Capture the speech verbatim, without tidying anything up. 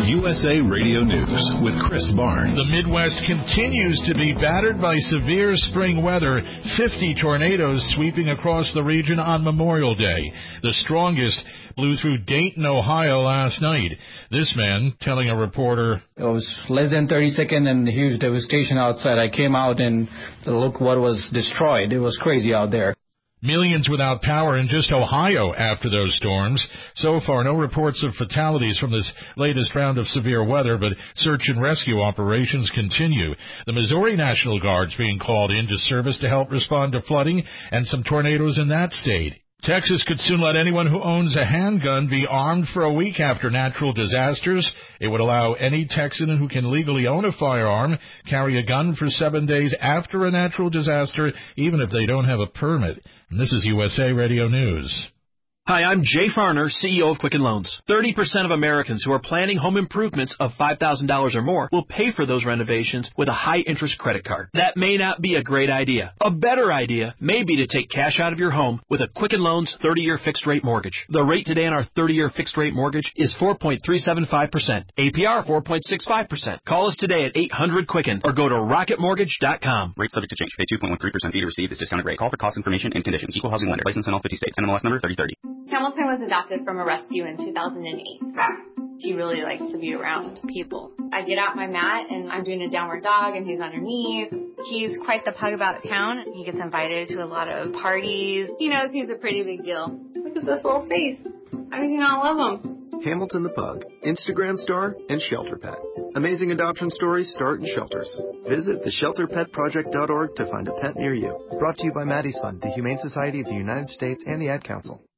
U S A Radio News with Chris Barnes. The Midwest continues to be battered by severe spring weather, fifty tornadoes sweeping across the region on Memorial Day. The strongest blew through Dayton, Ohio last night. This man telling a reporter, it was less than thirty seconds and huge devastation outside. I came out and look what was destroyed. It was crazy out there. Millions without power in just Ohio after those storms. So far, no reports of fatalities from this latest round of severe weather, but search and rescue operations continue. The Missouri National Guard's being called into service to help respond to flooding and some tornadoes in that state. Texas could soon let anyone who owns a handgun be armed for a week after natural disasters. It would allow any Texan who can legally own a firearm carry a gun for seven days after a natural disaster, even if they don't have a permit. And this is U S A Radio News. Hi, I'm Jay Farner, C E O of Quicken Loans. thirty percent of Americans who are planning home improvements of five thousand dollars or more will pay for those renovations with a high-interest credit card. That may not be a great idea. A better idea may be to take cash out of your home with a Quicken Loans thirty-year fixed-rate mortgage. The rate today on our thirty-year fixed-rate mortgage is four point three seven five percent. A P R four point six five percent. Call us today at eight hundred Quicken or go to rocket mortgage dot com. Rate subject to change. Pay two point one three percent fee to receive this discounted rate. Call for cost information and conditions. Equal housing lender. License in all fifty states. N M L S number thirty thirty. Hamilton was adopted from a rescue in two thousand eight. He really likes to be around people. I get out my mat and I'm doing a downward dog and he's underneath. He's quite the pug about town. He gets invited to a lot of parties. He knows he's a pretty big deal. Look at this little face. How do you not love him? Hamilton the Pug, Instagram star, and Shelter Pet. Amazing adoption stories start in shelters. Visit the shelter pet project dot org to find a pet near you. Brought to you by Maddie's Fund, the Humane Society of the United States, and the Ad Council.